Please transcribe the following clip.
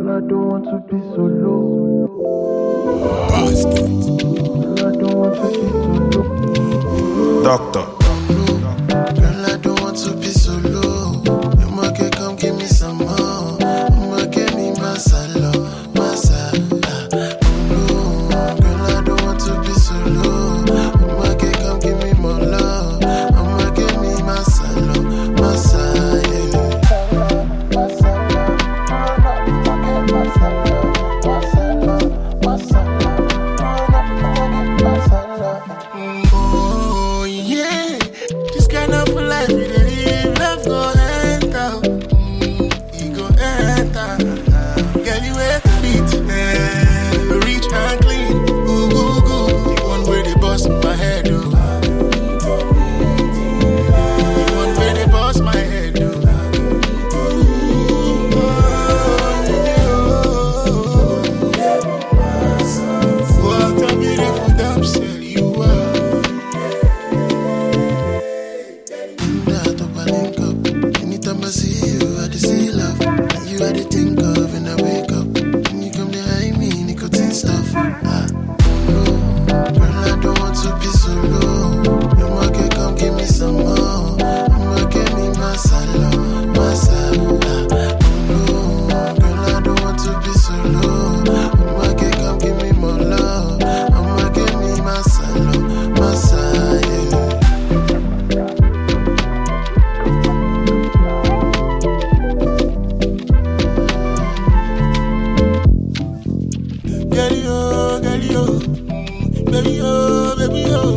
I don't want to be solo. Basket. Girl, I don't want to be solo. Doctor. Girl, I don't want to be solo. I'ma get come give me some more. I'ma get me masala, masala. Girl, I don't want to be solo. I'ma get come give me more love. I'ma get me masala, masala. Oh yeah, this kind of life we dey live, love go enter, it go enter. Girl, you wear the feet, rich and clean, ooh, ooh, ooh. The one where they bust my head, oh. The one where they bust my head, oh. What a beautiful damn shit you are. That up and link up. Anytime I see you, I just see love. And you I dey think of when I wake up. When you come behind me, nicotine stuff. No, girl, I don't want to be solo. I'ma get come give me some more. I'ma get me masala, masala. No, girl, I don't want to be solo. I'ma get come give me more love. I'ma get me masala, masala. Girl, yo, baby, yo,